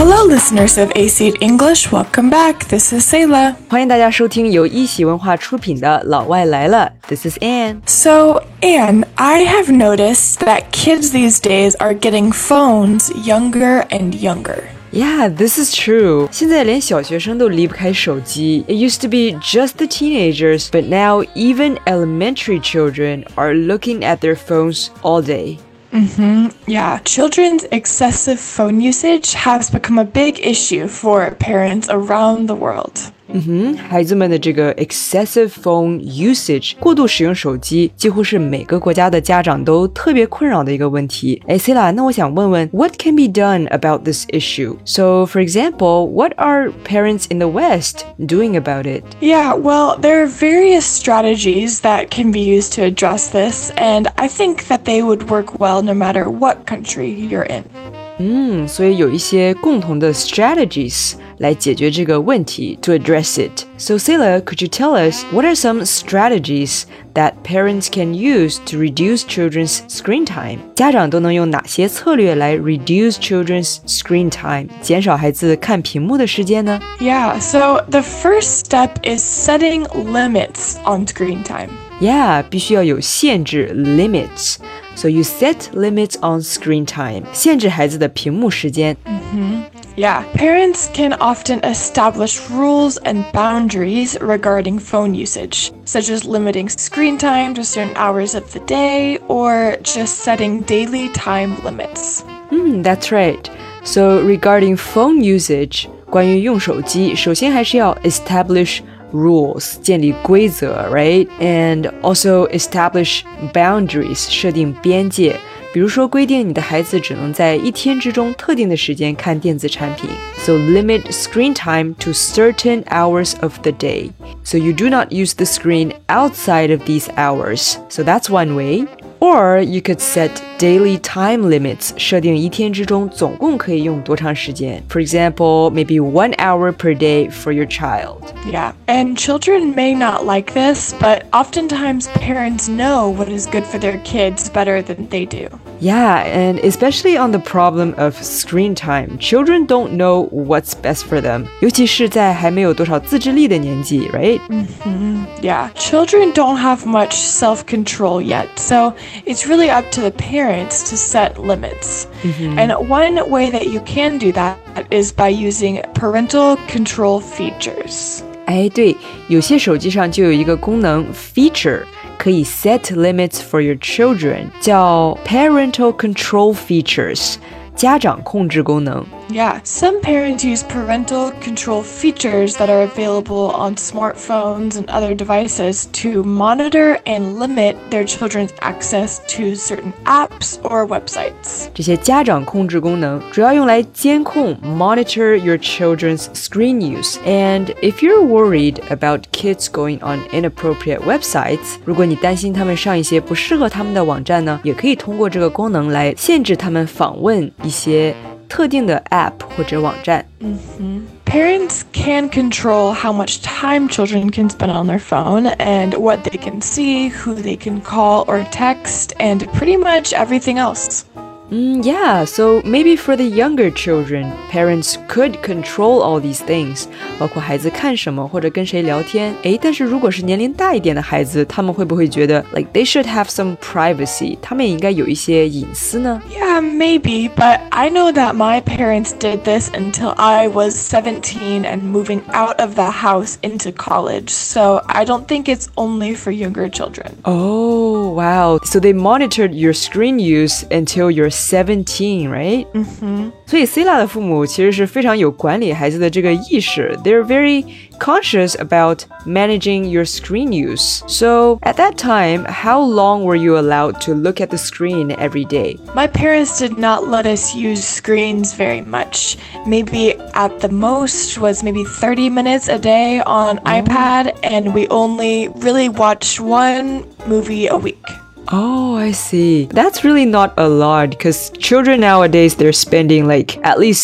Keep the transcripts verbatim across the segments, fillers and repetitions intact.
Hello, listeners of A C English. Welcome back. This is Sayla. 欢迎大家收听由一喜文化出品的《老外来了》。This is Anne. So, Anne, I have noticed that kids these days are getting phones younger and younger.Yeah, this is true. 现在连小学生都离不开手机. It used to be just the teenagers, but now even elementary children are looking at their phones all day.Mm-hmm. Yeah, children's excessive phone usage has become a big issue for parents around the world. 嗯哼，孩子们的这个 excessive phone usage 过度使用手机，几乎是每个国家的家长都特别困扰的一个问题。哎 ，Sila， 那我想问问 ，What can be done about this issue? So, for example, what are parents in the West doing about it? Yeah, well, there are various strategies that can be used to address this, and I think that they would work well no matter what country you're in. 嗯，所以有一些共同的 strategies 来解决这个问题 to address it. So Sila, could you tell us what are some strategies that parents can use to reduce children's screen time? 家长都能用哪些策略来 reduce children's screen time? 减少孩子看屏幕的时间呢？ Yeah, so the first step is setting limits on screen time. Yeah, 必须要有限制 limits.So you set limits on screen time. 限制孩子的屏幕时间。 Mm-hmm. Yeah, parents can often establish rules and boundaries regarding phone usage, such as limiting screen time to certain hours of the day or just setting daily time limits. Mm, that's right. So regarding phone usage, 关于用手机，首先还是要 establish rules 建立规则 right? And also establish boundaries 设定边界，比如说规定你的孩子只能在一天之中特定的时间看电子产品 So limit screen time to certain hours of the day. So you do not use the screen outside of these hours. So that's one way.Or you could set daily time limits 设定一天之中总共可以用多长时间 For example, maybe one hour per day for your child. Yeah, and children may not like this, but oftentimes parents know what is good for their kids better than they do. Yeah, and especially on the problem of screen time, children don't know what's best for them. 尤其是在还没有多少自制力的年纪 right? Mm-hmm. Yeah, children don't have much self-control yet, so it's really up to the parents to set limits. Mm-hmm. And one way that you can do that is by using parental control features. 哎，对，有些手机上就有一个功能 feature 可以 set limits for your children 叫 parental control features 家长控制功能。 Yeah, some parents use parental control features that are available on smartphones and other devices to monitor and limit their children's access to certain apps or websites. 这些家长控制功能主要用来监控 monitor your children's screen use. And if you're worried about kids going on inappropriate websites, 如果你担心他们上一些不适合他们的网站呢，也可以通过这个功能来限制他们访问一些特定的 app 或者网站。 Mm-hmm. Parents can control how much time children can spend on their phone and what they can see, who they can call or text, and pretty much everything else. Mm, yeah, so maybe for the younger children, parents could control all these things, 包括孩子看什么或者跟谁聊天。诶，但是如果是年龄大一点的孩子，他们会不会觉得 like they should have some privacy? 他们也应该有一些隐私呢？ Yeah, maybe, but I know that my parents did this until I was seventeen and moving out of the house into college, so I don't think it's only for younger children. Oh, wow. So they monitored your screen use until you're seventeen, right? Mm-hmm. 所以 Sila 的父母其实是非常有管理孩子的这个意识 They're very conscious about managing your screen use. So at that time, how long were you allowed to look at the screen every day? My parents did not let us use screens very much. Maybe at the most was maybe thirty minutes a day on oh. iPad, and we only really watched one movie a week.Oh, I see. That's really not a lot because children nowadays, they're spending like at least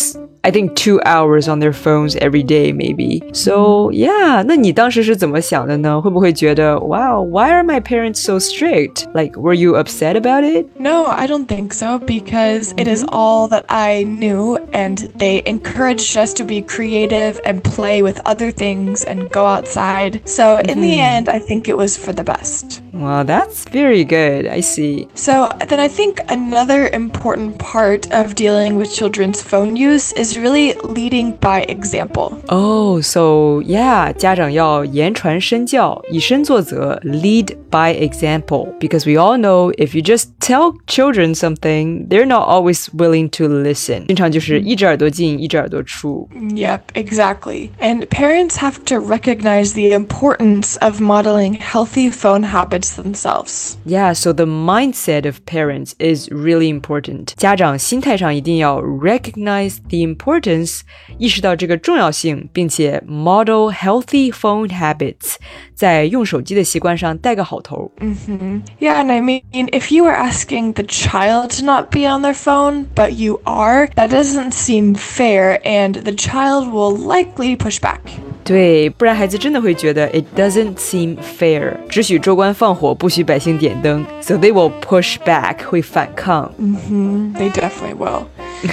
I think two hours on their phones every day, maybe. So, yeah, 那你当时是怎么想的呢？会不会觉得 Wow, why are my parents so strict? Like, were you upset about it? No, I don't think so because it is all that I knew and they encouraged us to be creative and play with other things and go outside. So in the end, I think it was for the best. Well, that's very good. I see. So then I think another important part of dealing with children's phone use is really leading by example. Oh, so yeah, 家长要言传身教，以身作则 lead by example. Because we all know if you just tell children something, they're not always willing to listen. 经常就是一只耳朵进，一只耳朵出。 Yep, exactly. And parents have to recognize the importance of modeling healthy phone habits themselves. Yeah, so the mindset of parents is really important. 家长心态上一定要 recognize the importance, 意识到这个重要性，并且 model healthy phone habits, 在用手机的习惯上带个好头。 Mm-hmm. Yeah, and I mean, if you are asking the child to not be on their phone, but you are, that doesn't seem fair, and the child will likely push back. 对，不然孩子真的会觉得 it doesn't seem fair. 只许州官放火，不许百姓点灯。So they will push back, 会反抗。 Mm-hmm. They definitely will.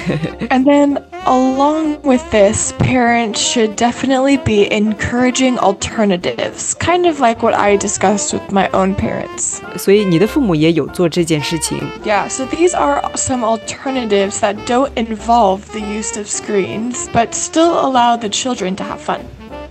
And then along with this, parents should definitely be encouraging alternatives, kind of like what I discussed with my own parents. 所以你的父母也有做这件事情。 Yeah, so these are some alternatives that don't involve the use of screens, but still allow the children to have fun.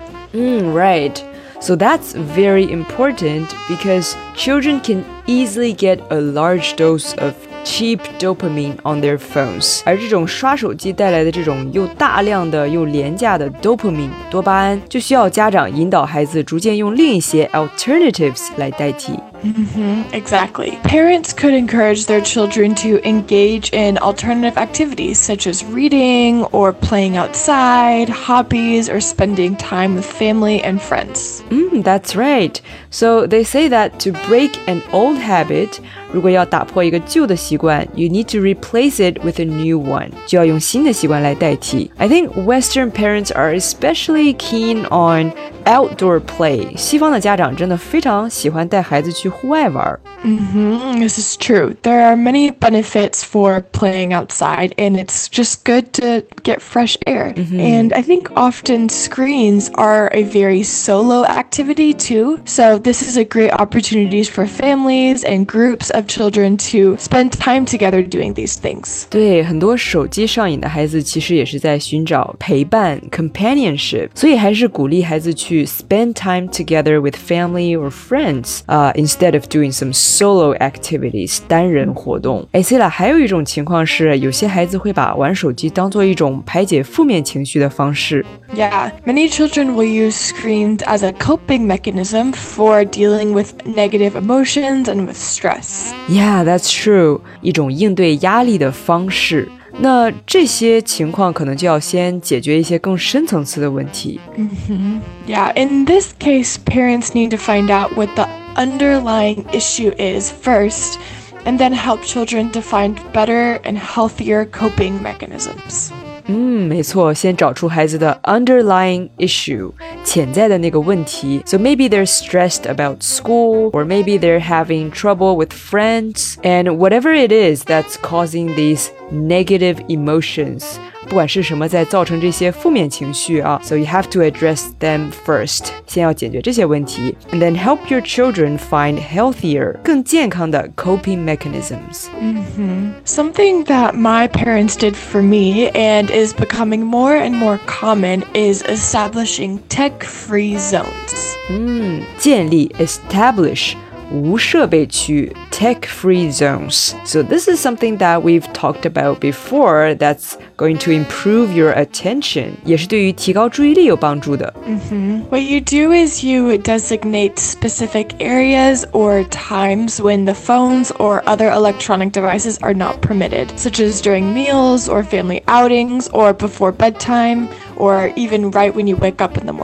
Mm, right. So that's very important because children can easily get a large dose of cheap dopamine on their phones. 而这种刷手机带来的这种又大量的又廉价的 dopamine 多巴胺，就需要家长引导孩子逐渐用另一些 alternatives 来代替。 Mm-hmm, exactly. Parents could encourage their children to engage in alternative activities such as reading or playing outside, hobbies, or spending time with family and friends. Mm, that's right. So they say that to break an old habit, 如果要打破一个旧的习惯 you need to replace it with a new one. 就要用新的习惯来代替。I think Western parents are especially keen on outdoor play. 西方的家长真的非常喜欢带孩子去户外玩。 Mm-hmm, this is true. There are many benefits for playing outside, and it's just good to get fresh air. Mm-hmm. And I think often screens are a very solo activity too. So this is a great opportunity for families and groups of children to spend time together doing these things. 对，很多手机上瘾的孩子其实也是在寻找陪伴 companionship. 所以还是鼓励孩子去 spend time together with family or friends, uh, instead of doing some solo activities, 单人活动。哎 ，Sila， 还有一种情况是，有些孩子会把玩手机当做一种排解负面情绪的方式。 Yeah, many children will use screens as a coping mechanism for dealing with negative emotions and with stress. Yeah, that's true. 一种应对压力的方式。那这些情况可能就要先解决一些更深层次的问题。 Mm-hmm. Yeah, in this case, parents need to find out what the underlying issue is first, and then help children to find better and healthier coping mechanisms. 嗯，没错，先找出孩子的 underlying issue 潜在的那个问题。So maybe they're stressed about school, or maybe they're having trouble with friends, and whatever it is that's causing these negative emotions. 不管是什么在造成这些负面情绪啊 So you have to address them first. 先要解决这些问题 and then help your children find healthier, 更健康的 coping mechanisms. Mm-hmm. Something that my parents did for me and is becoming more and more common is establishing tech-free zones. 嗯，建立 establish无设备区 tech-free zones. So this is something that we've talked about before that's going to improve your attention. 也是对于提高注意力有帮助的。 Mm-hmm. What you do is you designate specific areas or times when the phones or other electronic devices are not permitted, such as during meals or family outings or before bedtime or even right when you wake up in the morning.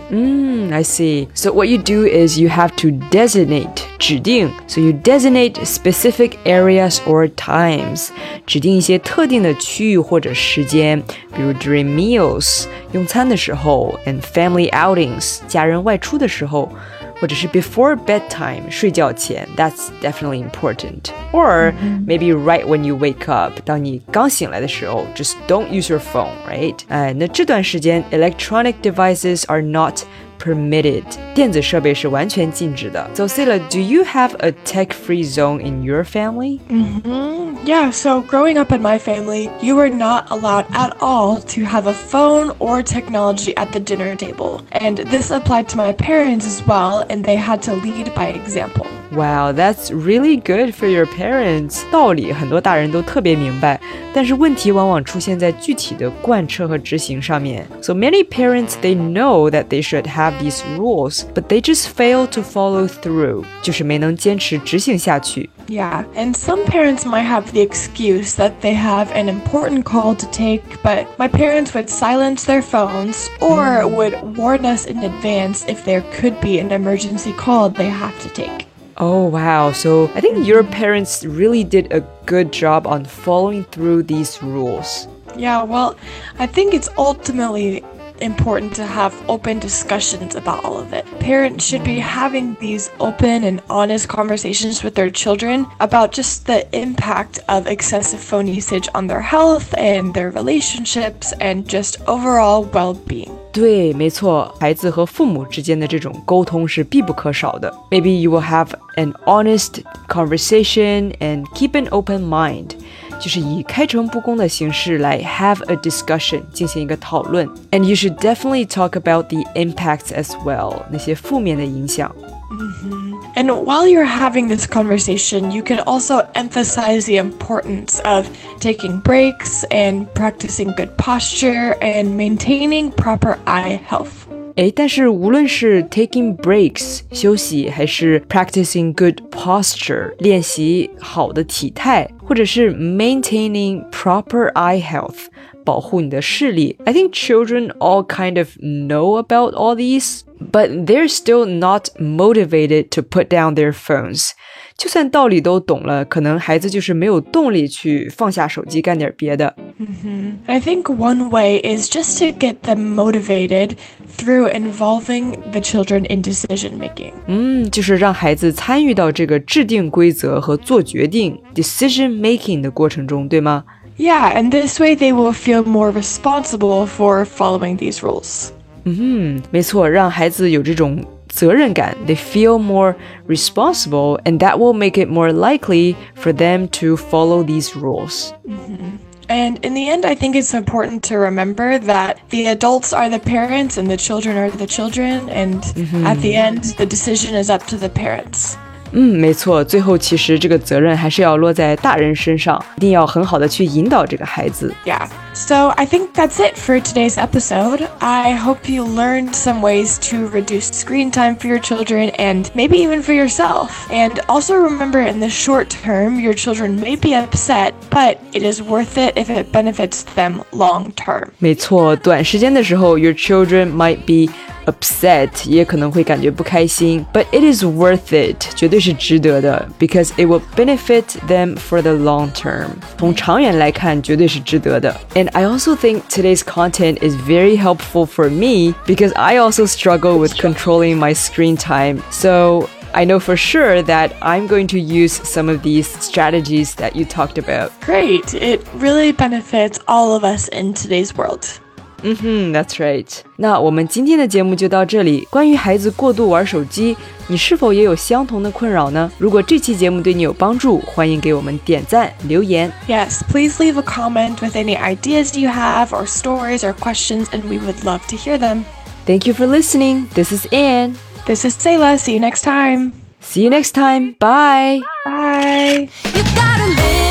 Mm, I see. So what you do is you have to designate 指定 So you designate specific areas or times 指定一些特定的区域或者时间，比如 during meals 用餐的时候 and family outings 家人外出的时候，或者是 before bedtime 睡觉前 That's definitely important. Or maybe right when you wake up 当你刚醒来的时候 Just don't use your phone, right? 哎，那这段时间 electronic devices are not permitted 电子设备是完全禁止的 So Selah, do you have a tech-free zone in your family? Mm-hmm. Yeah, so growing up in my family, you were not allowed at all to have a phone or technology at the dinner table. And this applied to my parents as well, and they had to lead by example. Wow, that's really good for your parents. 道理很多大人都特别明白，但是问题往往出现在具体的贯彻和执行上面。So many parents, they know that they should have these rules, but they just fail to follow through. 就是没能坚持执行下去。 Yeah, and some parents might have the excuse that they have an important call to take, but my parents would silence their phones or would warn us in advance if there could be an emergency call they have to take. Oh, wow. So I think your parents really did a good job on following through these rules. Yeah, well, I think it's ultimately important to have open discussions about all of it. Parents should be having these open and honest conversations with their children about just the impact of excessive phone usage on their health and their relationships and just overall well-being. 对，没错，孩子和父母之间的这种沟通是必不可少的。Maybe you will have an honest conversation and keep an open mind. 就是以开诚布公的形式来 have a discussion 进行一个讨论 and you should definitely talk about the impacts as well 那些负面的影响 Mm-hmm. And while you're having this conversation, you can also emphasize the importance of taking breaks and practicing good posture and maintaining proper eye health. 诶，但是无论是 taking breaks 休息，还是 practicing good posture 练习好的体态，或者是 maintaining proper eye health 保护你的视力 I think children all kind of know about all these, but they're still not motivated to put down their phones. 就算道理都懂了，可能孩子就是没有动力去放下手机干点别的。 Mm-hmm. I think one way is just to get them motivated through involving the children in decision making. 嗯，就是让孩子参与到这个制定规则和做决定 decision making 的过程中，对吗？ Yeah, and this way they will feel more responsible for following these rules. 嗯，没错，让孩子有这种责任感 they feel more responsible and that will make it more likely for them to follow these rules. Mm-hmm. And in the end, I think it's important to remember that the adults are the parents and the children are the children, and mm-hmm. at the end, the decision is up to the parents. 嗯，没错，最后其实这个责任还是要落在大人身上，一定要很好的去引导这个孩子。 Yeah. So I think that's it for today's episode. I hope you learned some ways to reduce screen time for your children and maybe even for yourself. And also remember, in the short term, your children may be upset, but it is worth it if it benefits them long term. 没错，短时间的时候 your children might be upset 也可能会感觉不开心 but it is worth it 绝对是值得的 because it will benefit them for the long term 从长远来看绝对是值得的 and I also think today's content is very helpful for me because I also struggle with controlling my screen time so I know for sure that I'm going to use some of these strategies that you talked about. Great. It really benefits all of us in today's world. Mm-hmm, that's right. 那我们今天的节目就到这里。关于孩子过度玩手机，你是否也有相同的困扰呢？如果这期节目对你有帮助，欢迎给我们点赞、留言。 Yes, please leave a comment with any ideas you have or stories or questions, and we would love to hear them. Thank you for listening. This is Anne. This is Selah. See you next time. See you next time. Bye. Bye. You gotta live.